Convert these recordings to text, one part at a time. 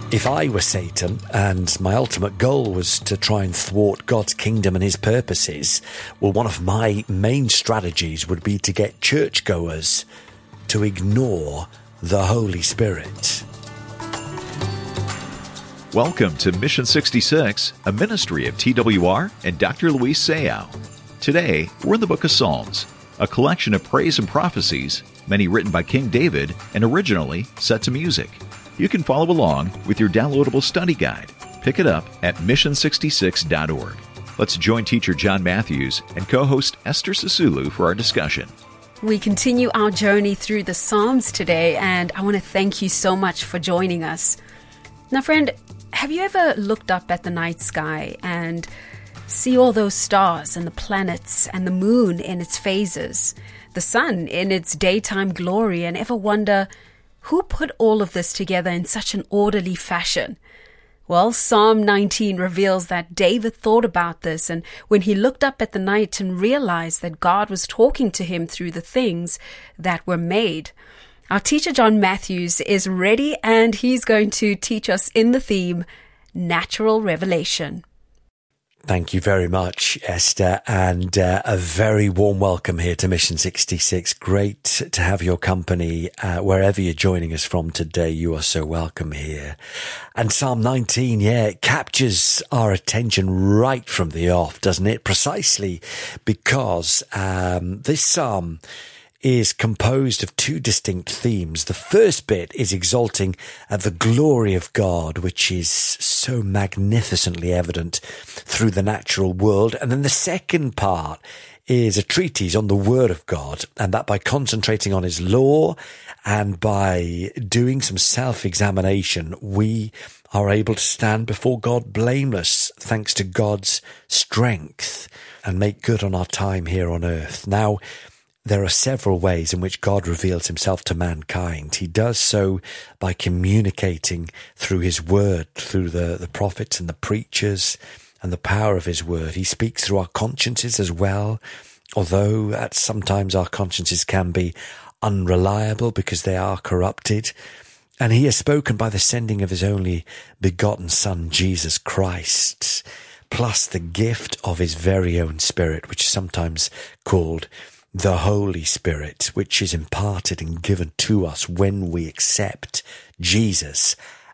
If I were Satan and my ultimate goal was to try and thwart God's kingdom and his purposes, well, one of my main strategies would be to get churchgoers to ignore the Holy Spirit. Welcome to Mission 66, a ministry of TWR and Dr. Luis Sayao. Today, we're in the book of Psalms, a collection of praise and prophecies, many written by King David and originally set to music. You can follow along with your downloadable study guide. Pick it up at mission66.org. Let's join teacher John Matthews and co-host Esther Sisulu for our discussion. We continue our journey through the Psalms today, and I want to thank you so much for joining us. Now, friend, have you ever looked up at the night sky and see all those stars and the planets and the moon in its phases, the sun in its daytime glory, and ever wonder, who put all of this together in such an orderly fashion? Well, Psalm 19 reveals that David thought about this, and when he looked up at the night and realized that God was talking to him through the things that were made. Our teacher John Matthews is ready, and he's going to teach us in the theme, Natural Revelation. Thank you very much, Esther, and a very warm welcome here to Mission 66. Great to have your company wherever you're joining us from today. You are so welcome here. And Psalm 19, it captures our attention right from the off, doesn't it? Precisely because this psalm is composed of two distinct themes. The first bit is exalting the glory of God, which is so magnificently evident through the natural world. And then the second part is a treatise on the Word of God, and that by concentrating on His law and by doing some self-examination, we are able to stand before God blameless, thanks to God's strength, and make good on our time here on earth. Now, there are several ways in which God reveals himself to mankind. He does so by communicating through his word, through the prophets and the preachers and the power of his word. He speaks through our consciences as well, although sometimes our consciences can be unreliable because they are corrupted. And he has spoken by the sending of his only begotten Son, Jesus Christ, plus the gift of his very own Spirit, which is sometimes called the Holy Spirit, which is imparted and given to us when we accept Jesus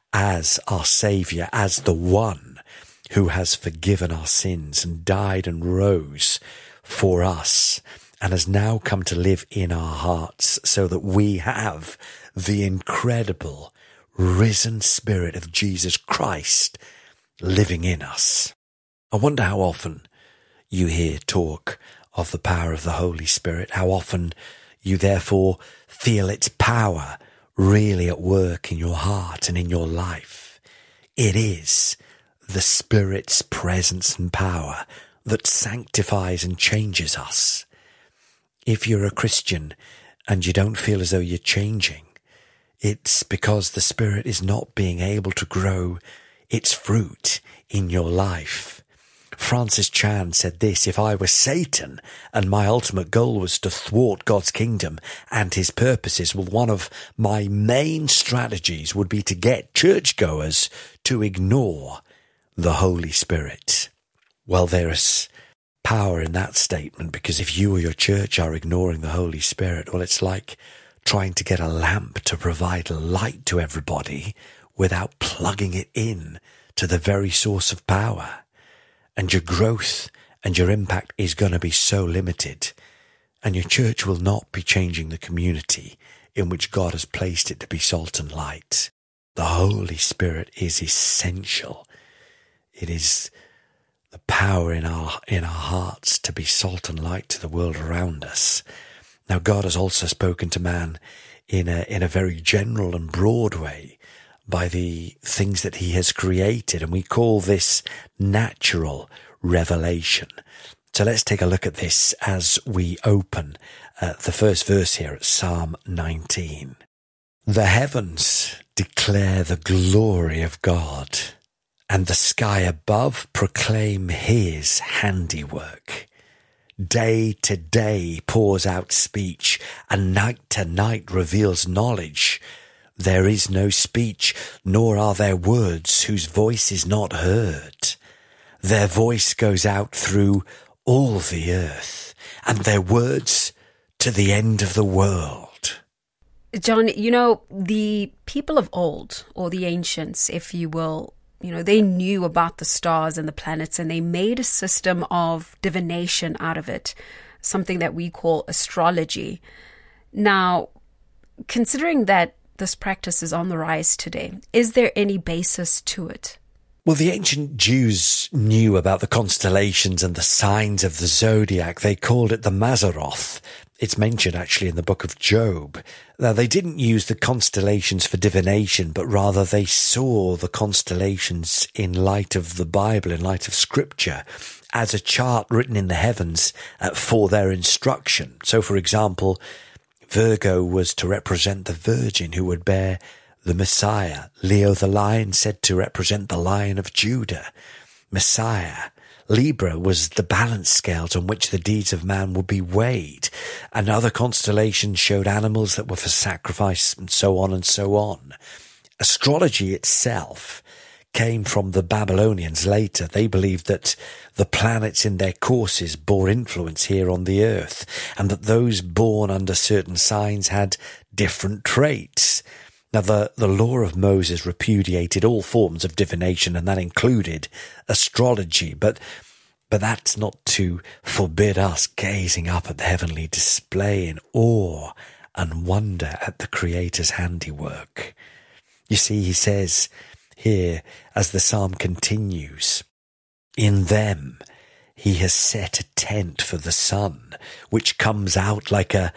as our Saviour, as the one who has forgiven our sins and died and rose for us and has now come to live in our hearts, so that we have the incredible risen Spirit of Jesus Christ living in us. I wonder how often you hear talk of the power of the Holy Spirit, how often you therefore feel its power really at work in your heart and in your life. It is the Spirit's presence and power that sanctifies and changes us. If you're a Christian and you don't feel as though you're changing, it's because the Spirit is not being able to grow its fruit in your life. Francis Chan said this: if I were Satan and my ultimate goal was to thwart God's kingdom and his purposes, well, one of my main strategies would be to get churchgoers to ignore the Holy Spirit. Well, there is power in that statement, because if you or your church are ignoring the Holy Spirit, well, it's like trying to get a lamp to provide light to everybody without plugging it in to the very source of power. And your growth and your impact is going to be so limited, and your church will not be changing the community in which God has placed it to be salt and light. The Holy Spirit is essential. It is the power in our hearts to be salt and light to the world around us. Now, God has also spoken to man in a very general and broad way by the things that he has created, and we call this natural revelation. So let's take a look at this as we open the first verse here at Psalm 19. The heavens declare the glory of God, and the sky above proclaim his handiwork. Day to day pours out speech, and night to night reveals knowledge. There is no speech, nor are there words whose voice is not heard. Their voice goes out through all the earth, and their words to the end of the world. John, the people of old, or the ancients, if you will, they knew about the stars and the planets, and they made a system of divination out of it, something that we call astrology. Now, considering that this practice is on the rise today, is there any basis to it? Well, the ancient Jews knew about the constellations and the signs of the zodiac. They called it the Mazzaroth. It's mentioned actually in the book of Job. Now, they didn't use the constellations for divination, but rather they saw the constellations in light of the Bible, in light of Scripture, as a chart written in the heavens for their instruction. So, for example, Virgo was to represent the Virgin who would bear the Messiah. Leo the lion said to represent the Lion of Judah, Messiah. Libra was the balance scales on which the deeds of man would be weighed. And other constellations showed animals that were for sacrifice, and so on and so on. Astrology itself came from the Babylonians later. They believed that the planets in their courses bore influence here on the earth, and that those born under certain signs had different traits. Now, the law of Moses repudiated all forms of divination, and that included astrology, but that's not to forbid us gazing up at the heavenly display in awe and wonder at the Creator's handiwork. You see, he says here, as the psalm continues, in them he has set a tent for the sun, which comes out like a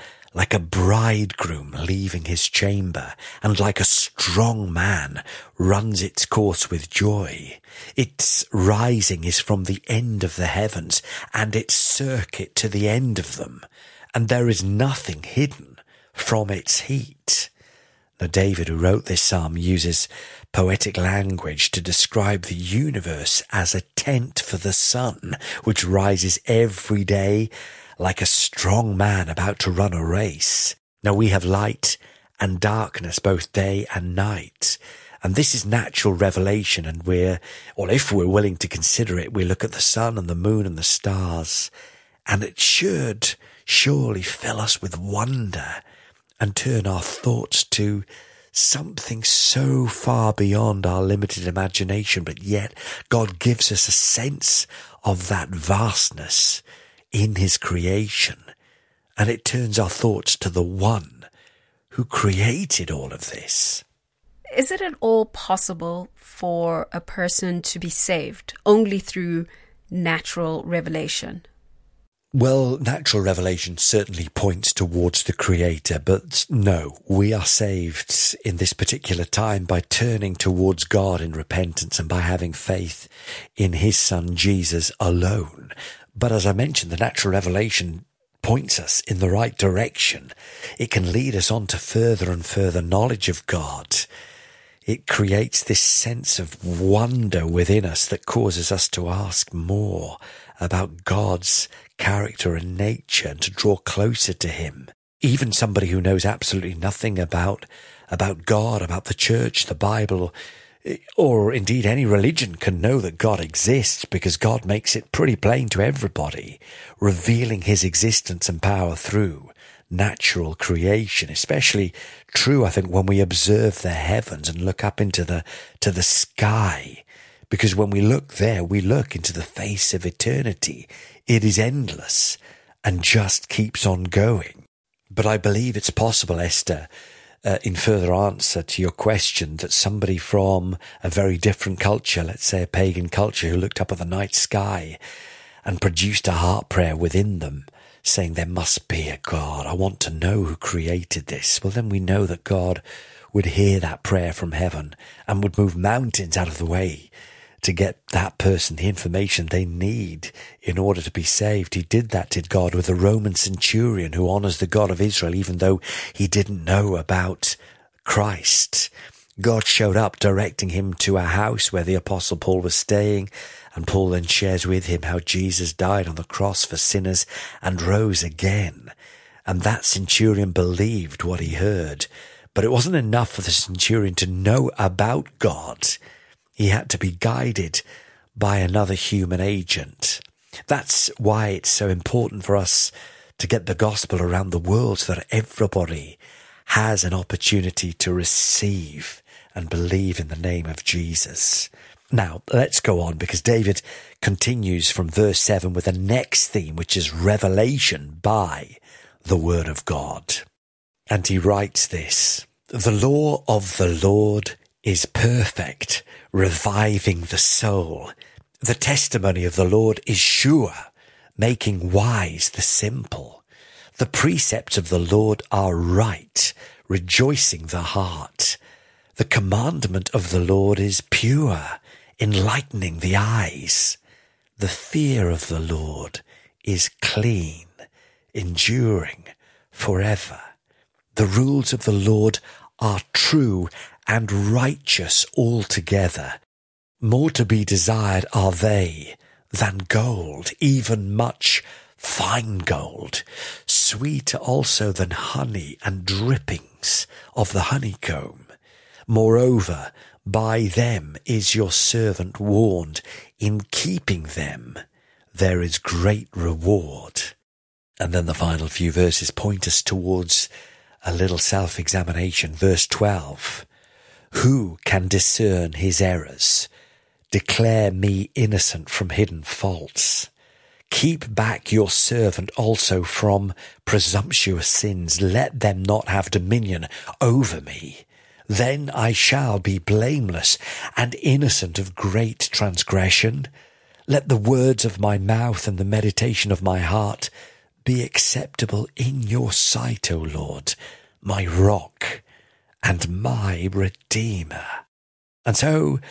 bridegroom leaving his chamber, and like a strong man runs its course with joy. Its rising is from the end of the heavens, and its circuit to the end of them, and there is nothing hidden from its heat. Now, David, who wrote this psalm, uses poetic language to describe the universe as a tent for the sun, which rises every day like a strong man about to run a race. Now, we have light and darkness, both day and night. And this is natural revelation. And if we're willing to consider it, we look at the sun and the moon and the stars, and it should surely fill us with wonder and turn our thoughts to something so far beyond our limited imagination. But yet God gives us a sense of that vastness in his creation, and it turns our thoughts to the one who created all of this. Is it at all possible for a person to be saved only through natural revelation? Well, natural revelation certainly points towards the Creator, but no, we are saved in this particular time by turning towards God in repentance and by having faith in his Son Jesus alone. But as I mentioned, the natural revelation points us in the right direction. It can lead us on to further and further knowledge of God. It creates this sense of wonder within us that causes us to ask more about God's character and nature and to draw closer to him. Even somebody who knows absolutely nothing about God, about the church, the Bible, or indeed any religion can know that God exists, because God makes it pretty plain to everybody, revealing his existence and power through natural creation. Especially true, I think, when we observe the heavens and look up into the sky, because when we look there, we look into the face of eternity. It is endless and just keeps on going. But I believe it's possible, Esther, in further answer to your question, that somebody from a very different culture, let's say a pagan culture, who looked up at the night sky and produced a heart prayer within them, saying there must be a God, I want to know who created this. Well, then we know that God would hear that prayer from heaven and would move mountains out of the way to get that person the information they need in order to be saved. He did that, did God, with a Roman centurion who honors the God of Israel, even though he didn't know about Christ. God showed up, directing him to a house where the Apostle Paul was staying, and Paul then shares with him how Jesus died on the cross for sinners and rose again. And that centurion believed what he heard. But it wasn't enough for the centurion to know about God. He had to be guided by another human agent. That's why it's so important for us to get the gospel around the world so that everybody has an opportunity to receive and believe in the name of Jesus. Now, let's go on, because David continues from verse 7 with the next theme, which is revelation by the word of God. And he writes this: "The law of the Lord is perfect, reviving the soul. The testimony of the Lord is sure, making wise the simple. The precepts of the Lord are right, rejoicing the heart. The commandment of the Lord is pure, enlightening the eyes. The fear of the Lord is clean, enduring forever. The rules of the Lord are true and righteous altogether. More to be desired are they than gold, even much fine gold, sweeter also than honey and drippings of the honeycomb. Moreover, by them is your servant warned. In keeping them, there is great reward." And then the final few verses point us towards a little self-examination. Verse 12, "Who can discern his errors? Declare me innocent from hidden faults. Keep back your servant also from presumptuous sins. Let them not have dominion over me. Then I shall be blameless and innocent of great transgression. Let the words of my mouth and the meditation of my heart be acceptable in your sight, O Lord, my rock and my redeemer." And so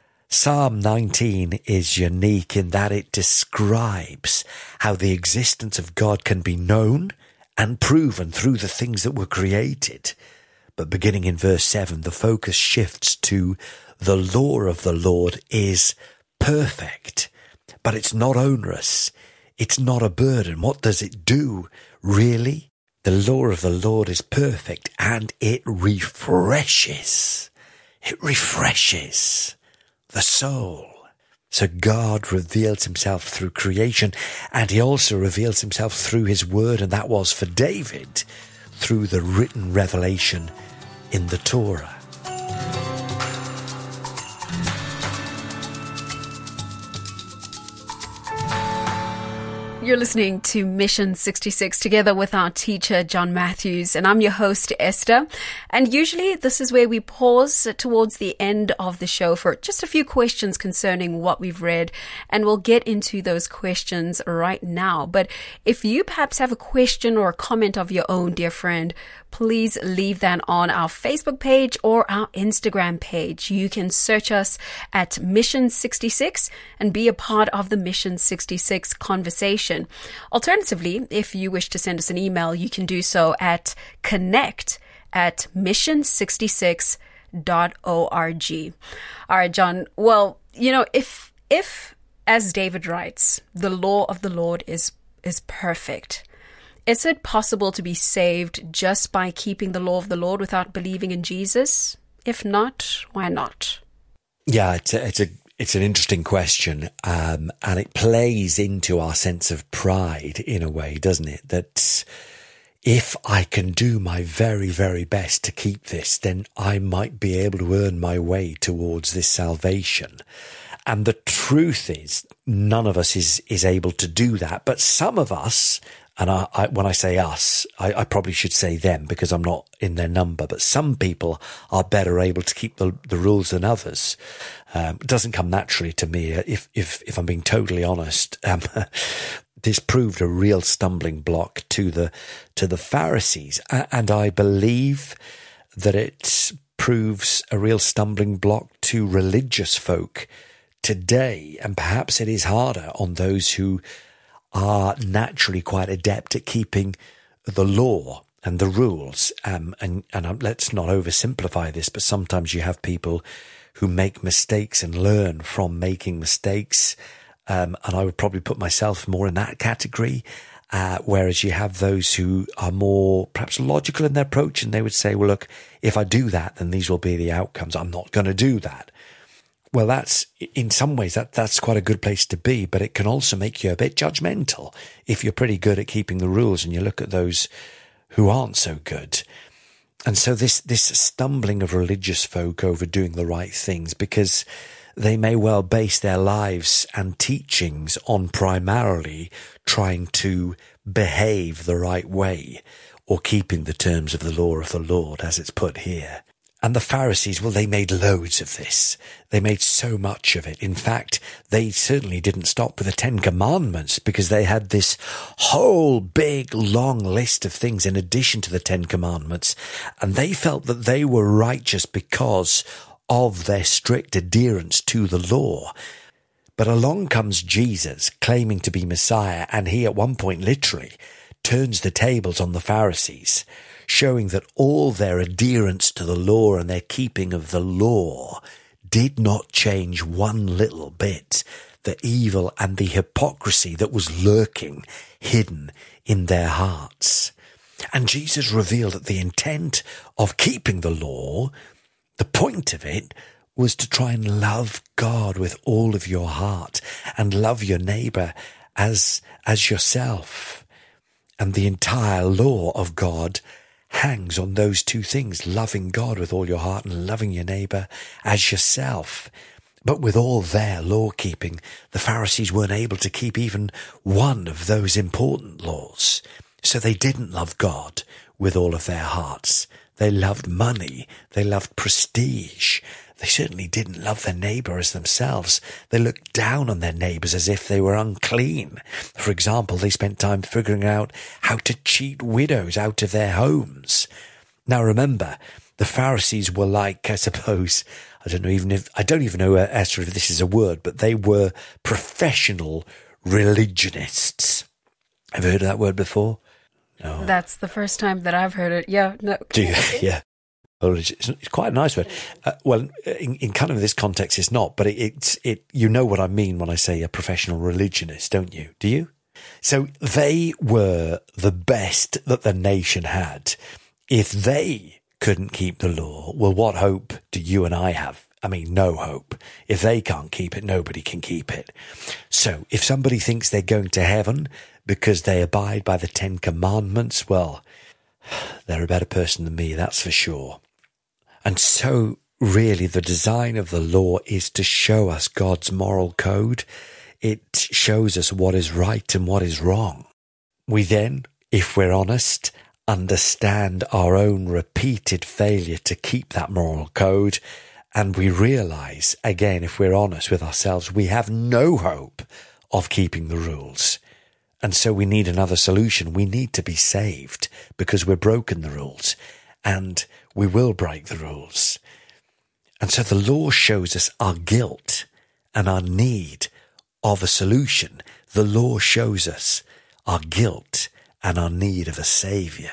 Psalm 19 is unique in that it describes how the existence of God can be known and proven through the things that were created. But beginning in verse 7, the focus shifts to the law of the Lord is perfect, but it's not onerous. It's not a burden. What does it do, really? The law of the Lord is perfect, and it refreshes. It refreshes the soul. So God reveals himself through creation, and he also reveals himself through his word, and that was for David through the written revelation in the Torah. You're listening to Mission 66 together with our teacher, John Matthews, and I'm your host, Esther. And usually this is where we pause towards the end of the show for just a few questions concerning what we've read, and we'll get into those questions right now. But if you perhaps have a question or a comment of your own, dear friend, please leave that on our Facebook page or our Instagram page. You can search us at Mission 66 and be a part of the Mission 66 conversation. Alternatively, if you wish to send us an email, you can do so at connect@mission66.org. All right, John. Well, if as David writes, the law of the Lord is perfect, is it possible to be saved just by keeping the law of the Lord without believing in Jesus? If not, why not? Yeah, it's an interesting question, and it plays into our sense of pride in a way, doesn't it? That if I can do my very, very best to keep this, then I might be able to earn my way towards this salvation. And the truth is, none of us is able to do that. But some of us, and when I say us, I probably should say them because I'm not in their number, but some people are better able to keep the rules than others. It doesn't come naturally to me, if I'm being totally honest. This proved a real stumbling block to the Pharisees, and I believe that it proves a real stumbling block to religious folk today, and perhaps it is harder on those who are naturally quite adept at keeping the law and the rules. And let's not oversimplify this, but sometimes you have people who make mistakes and learn from making mistakes. And I would probably put myself more in that category. whereas you have those who are more perhaps logical in their approach, and they would say, well, look, if I do that, then these will be the outcomes. I'm not going to do that. Well, that's, in some ways, that's quite a good place to be, but it can also make you a bit judgmental if you're pretty good at keeping the rules and you look at those who aren't so good. And so this stumbling of religious folk over doing the right things, because they may well base their lives and teachings on primarily trying to behave the right way or keeping the terms of the law of the Lord, as it's put here. And the Pharisees, well, they made loads of this. They made so much of it. In fact, they certainly didn't stop with the 10 Commandments, because they had this whole big, long list of things in addition to the 10 Commandments. And they felt that they were righteous because of their strict adherence to the law. But along comes Jesus, claiming to be Messiah, and he at one point literally turns the tables on the Pharisees, showing that all their adherence to the law and their keeping of the law did not change one little bit the evil and the hypocrisy that was lurking, hidden in their hearts. And Jesus revealed that the intent of keeping the law, the point of it, was to try and love God with all of your heart and love your neighbour as yourself. And the entire law of God hangs on those two things, loving God with all your heart and loving your neighbour as yourself. But with all their law-keeping, the Pharisees weren't able to keep even one of those important laws. So they didn't love God with all of their hearts. They loved money. They loved prestige. They certainly didn't love their neighbour as themselves. They looked down on their neighbours as if they were unclean. For example, they spent time figuring out how to cheat widows out of their homes. Now remember, the Pharisees were like, I suppose, I don't even know, Esther, if this is a word, but they were professional religionists. Have you heard of that word before? No. That's the first time that I've heard it. Yeah. No. Do you? Yeah. Well, it's quite a nice word. Well, in kind of this context, it's not, but you know what I mean when I say a professional religionist, don't you? Do you? So they were the best that the nation had. If they couldn't keep the law, well, what hope do you and I have? I mean, no hope. If they can't keep it, nobody can keep it. So if somebody thinks they're going to heaven because they abide by the 10 Commandments, well, they're a better person than me, that's for sure. And so really the design of the law is to show us God's moral code. It shows us what is right and what is wrong. We then, if we're honest, understand our own repeated failure to keep that moral code, and we realize, again, if we're honest with ourselves, we have no hope of keeping the rules. And so we need another solution. We need to be saved because we're broken the rules, and we will break the rules. And so the law shows us our guilt and our need of a solution. The law shows us our guilt and our need of a saviour.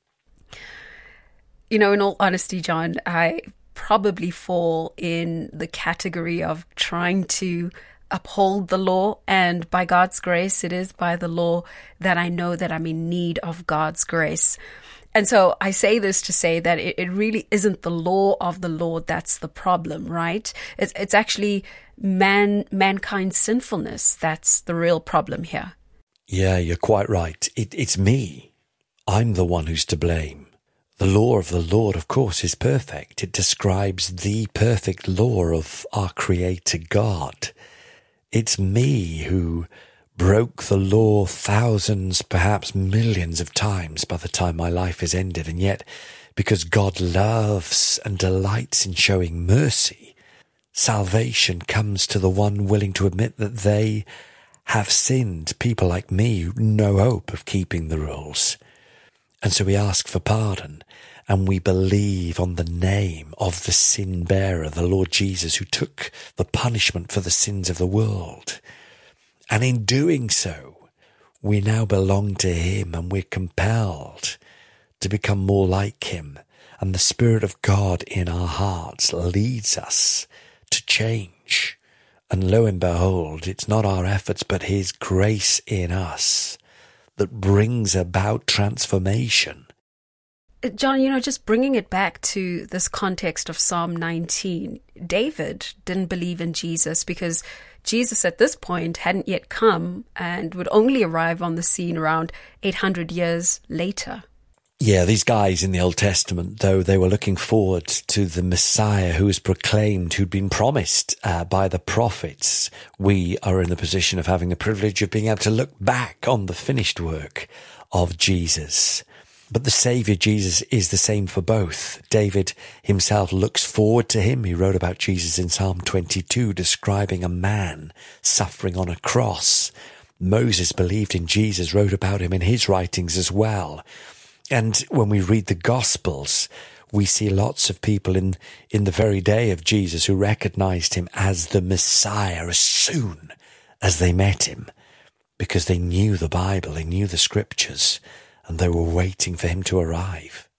You know, in all honesty, John, I probably fall in the category of trying to uphold the law, and by God's grace, it is by the law that I know that I'm in need of God's grace. And so I say this to say that it really isn't the law of the Lord that's the problem, right? It's actually mankind's sinfulness that's the real problem here. Yeah, you're quite right. It's me. I'm the one who's to blame. The law of the Lord, of course, is perfect. It describes the perfect law of our Creator God. It's me who broke the law thousands, perhaps millions of times by the time my life is ended. And yet, because God loves and delights in showing mercy, salvation comes to the one willing to admit that they have sinned, people like me, no hope of keeping the rules. And so we ask for pardon, and we believe on the name of the sin bearer, the Lord Jesus, who took the punishment for the sins of the world. And in doing so, we now belong to him, and we're compelled to become more like him. And the Spirit of God in our hearts leads us to change. And lo and behold, it's not our efforts, but his grace in us that brings about transformation. John, just bringing it back to this context of Psalm 19, David didn't believe in Jesus because Jesus at this point hadn't yet come and would only arrive on the scene around 800 years later. Yeah, these guys in the Old Testament, though, they were looking forward to the Messiah who was proclaimed, who'd been promised by the prophets. We are in the position of having the privilege of being able to look back on the finished work of Jesus. But the Saviour Jesus is the same for both. David himself looks forward to him. He wrote about Jesus in Psalm 22, describing a man suffering on a cross. Moses believed in Jesus, wrote about him in his writings as well. And when we read the Gospels, we see lots of people in the very day of Jesus who recognized him as the Messiah as soon as they met him, because they knew the Bible, they knew the Scriptures, and they were waiting for him to arrive.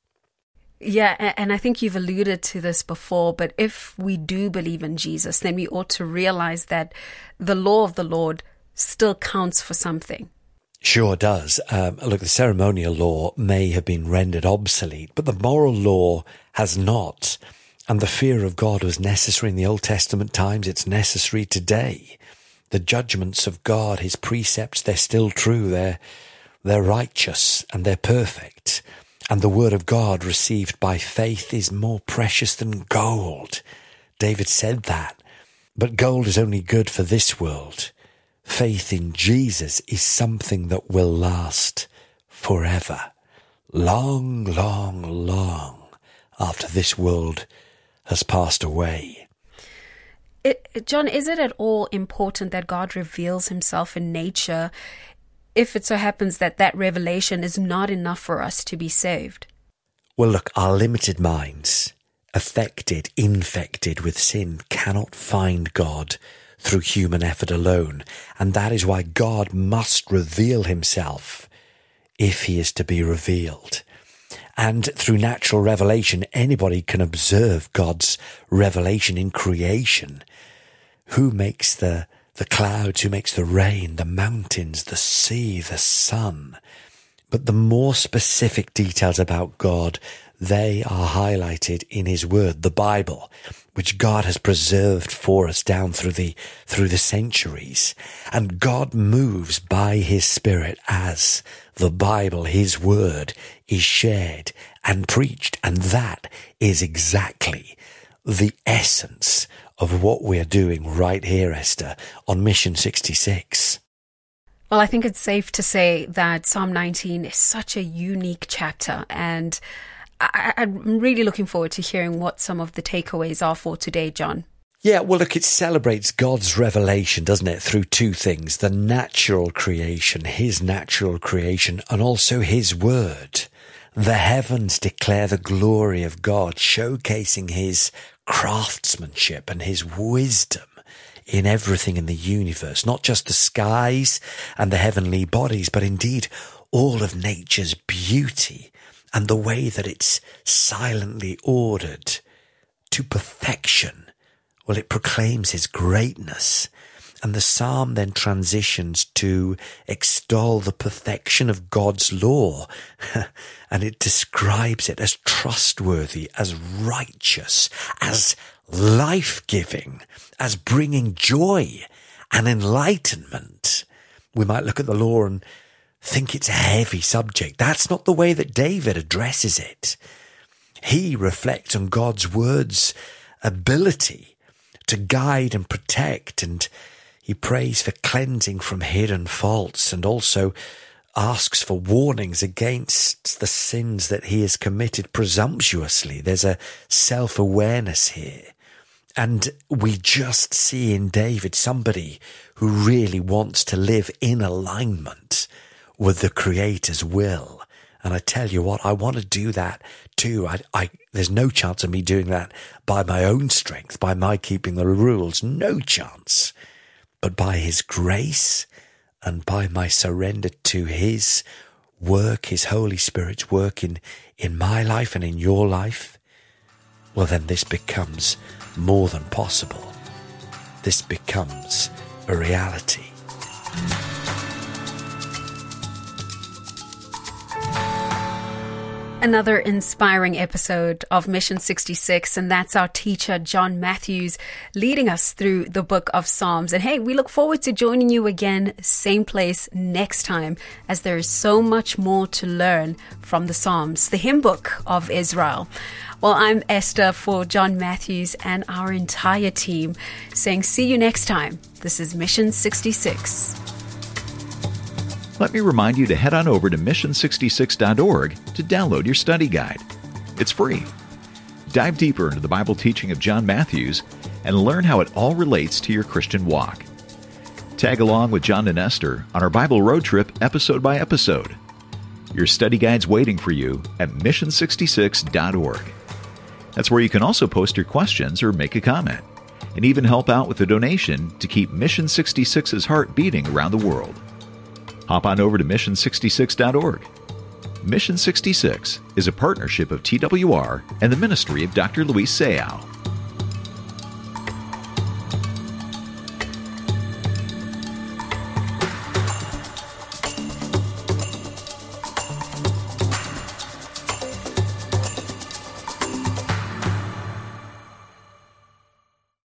Yeah, and I think you've alluded to this before, but if we do believe in Jesus, then we ought to realize that the law of the Lord still counts for something. Sure does. Look, the ceremonial law may have been rendered obsolete, but the moral law has not. And the fear of God was necessary in the Old Testament times. It's necessary today. The judgments of God, his precepts, they're still true. They're righteous and they're perfect. And the word of God received by faith is more precious than gold. David said that. But gold is only good for this world. Faith in Jesus is something that will last forever. Long, long, long after this world has passed away. John, is it at all important that God reveals himself in nature if it so happens that revelation is not enough for us to be saved? Well, look, our limited minds, affected, infected with sin, cannot find God through human effort alone. And that is why God must reveal himself if he is to be revealed. And through natural revelation, anybody can observe God's revelation in creation. Who makes the clouds, who makes the rain, the mountains, the sea, the sun? But the more specific details about God, they are highlighted in his word, the Bible, which God has preserved for us down through the centuries. And God moves by his Spirit as the Bible, his word, is shared and preached. And that is exactly the essence of what we're doing right here, Esther, on Mission 66. Well, I think it's safe to say that Psalm 19 is such a unique chapter, and I'm really looking forward to hearing what some of the takeaways are for today, John. Yeah, well, look, it celebrates God's revelation, doesn't it, through two things, the natural creation, his natural creation, and also his word. The heavens declare the glory of God, showcasing his craftsmanship and his wisdom in everything in the universe, not just the skies and the heavenly bodies, but indeed all of nature's beauty and the way that it's silently ordered to perfection. Well, it proclaims his greatness. And the psalm then transitions to extol the perfection of God's law. And it describes it as trustworthy, as righteous, as life-giving, as bringing joy and enlightenment. We might look at the law and think it's a heavy subject. That's not the way that David addresses it. He reflects on God's word's ability to guide and protect, and he prays for cleansing from hidden faults, and also asks for warnings against the sins that he has committed presumptuously. There's a self-awareness here. And we just see in David somebody who really wants to live in alignment with the Creator's will. And I tell you what, I want to do that too. There's no chance of me doing that by my own strength, by my keeping the rules. No chance. But by his grace and by my surrender to his work, his Holy Spirit's work in my life and in your life, well, then this becomes more than possible. This becomes a reality. Another inspiring episode of Mission 66, and that's our teacher, John Matthews, leading us through the book of Psalms. And hey, we look forward to joining you again, same place next time, as there is so much more to learn from the Psalms, the hymn book of Israel. Well, I'm Esther for John Matthews and our entire team, saying see you next time. This is Mission 66. Let me remind you to head on over to mission66.org to download your study guide. It's free. Dive deeper into the Bible teaching of John Matthews and learn how it all relates to your Christian walk. Tag along with John and Esther on our Bible road trip episode by episode. Your study guide's waiting for you at mission66.org. That's where you can also post your questions or make a comment, and even help out with a donation to keep Mission 66's heart beating around the world. Hop on over to mission66.org. Mission 66 is a partnership of TWR and the ministry of Dr. Luis Sayao.